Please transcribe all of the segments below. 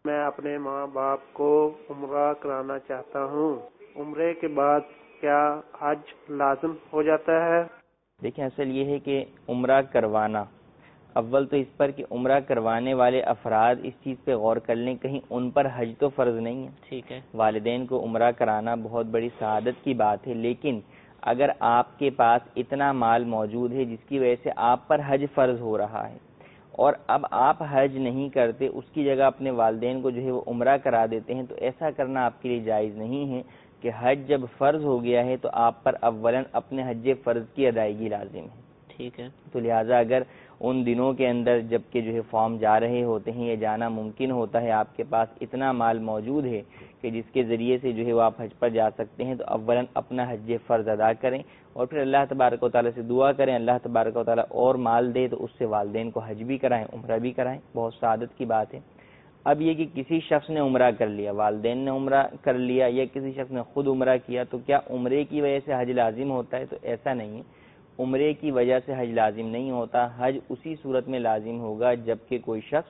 میں اپنے ماں باپ کو عمرہ کرانا چاہتا ہوں، عمرے کے بعد کیا حج لازم ہو جاتا ہے؟ دیکھیں، اصل یہ ہے کہ عمرہ کروانا، اول تو اس پر کہ عمرہ کروانے والے افراد اس چیز پہ غور کر لیں، کہیں ان پر حج تو فرض نہیں ہے۔ ٹھیک ہے، والدین کو عمرہ کرانا بہت بڑی سعادت کی بات ہے، لیکن اگر آپ کے پاس اتنا مال موجود ہے جس کی وجہ سے آپ پر حج فرض ہو رہا ہے اور اب آپ حج نہیں کرتے، اس کی جگہ اپنے والدین کو جو ہے وہ عمرہ کرا دیتے ہیں، تو ایسا کرنا آپ کے لیے جائز نہیں ہے کہ حج جب فرض ہو گیا ہے تو آپ پر اولاً اپنے حج فرض کی ادائیگی لازم ہے۔ ٹھیک ہے، تو لہٰذا اگر ان دنوں کے اندر جب کہ جو ہے فارم جا رہے ہوتے ہیں یا جانا ممکن ہوتا ہے، آپ کے پاس اتنا مال موجود ہے کہ جس کے ذریعے سے جو ہے وہ آپ حج پر جا سکتے ہیں، تو اولاً اپنا حج فرض ادا کریں اور پھر اللہ تبارک و تعالیٰ سے دعا کریں، اللہ تبارک و تعالیٰ اور مال دے تو اس سے والدین کو حج بھی کرائیں، عمرہ بھی کرائیں، بہت سعادت کی بات ہے۔ اب یہ کہ کسی شخص نے عمرہ کر لیا، والدین نے عمرہ کر لیا یا کسی شخص نے خود عمرہ کیا، تو کیا عمرے کی وجہ سے حج لازم ہوتا ہے؟ تو ایسا نہیں ہے، عمرے کی وجہ سے حج لازم نہیں ہوتا۔ حج اسی صورت میں لازم ہوگا جبکہ کوئی شخص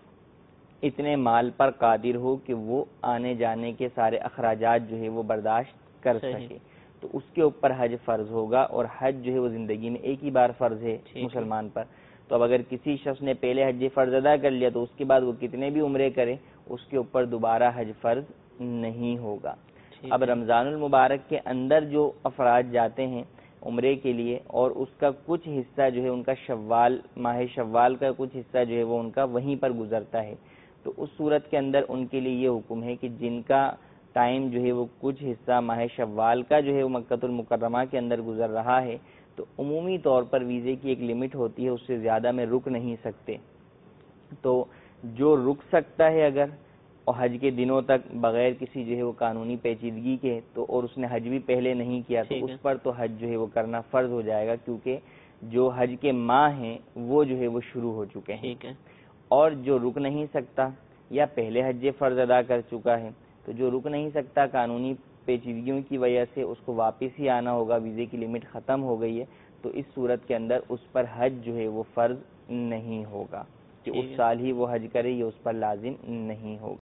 اتنے مال پر قادر ہو کہ وہ آنے جانے کے سارے اخراجات جو ہے وہ برداشت کر سکے، تو اس کے اوپر حج فرض ہوگا، اور حج جو ہے وہ زندگی میں ایک ہی بار فرض ہے مسلمان پر۔ تو اب اگر کسی شخص نے پہلے حج فرض ادا کر لیا تو اس کے بعد وہ کتنے بھی عمرے کرے اس کے اوپر دوبارہ حج فرض نہیں ہوگا۔ اب رمضان المبارک کے اندر جو افراد جاتے ہیں عمرے کے لیے اور اس کا کچھ حصہ جو ہے ان کا شوال، ماہ شوال کا کچھ حصہ جو ہے وہ ان کا وہیں پر گزرتا ہے، تو اس صورت کے اندر ان کے لیے یہ حکم ہے کہ جن کا ٹائم جو ہے وہ کچھ حصہ ماہ شوال کا جو ہے وہ مکۃ المکرمہ کے اندر گزر رہا ہے، تو عمومی طور پر ویزے کی ایک لمٹ ہوتی ہے، اس سے زیادہ میں رک نہیں سکتے۔ تو جو رک سکتا ہے اگر اور حج کے دنوں تک بغیر کسی جو ہے وہ قانونی پیچیدگی کے، تو اور اس نے حج بھی پہلے نہیں کیا تو اس پر تو حج جو ہے وہ کرنا فرض ہو جائے گا، کیونکہ جو حج کے ماہ ہیں وہ جو ہے وہ شروع ہو چکے ہیں۔ اور جو رک نہیں سکتا یا پہلے حج فرض ادا کر چکا ہے، تو جو رک نہیں سکتا قانونی پیچیدگیوں کی وجہ سے اس کو واپس ہی آنا ہوگا، ویزے کی لمٹ ختم ہو گئی ہے، تو اس صورت کے اندر اس پر حج جو ہے وہ فرض نہیں ہوگا کہ اس سال ہی وہ حج کرے، یہ اس پر لازم نہیں ہوگا۔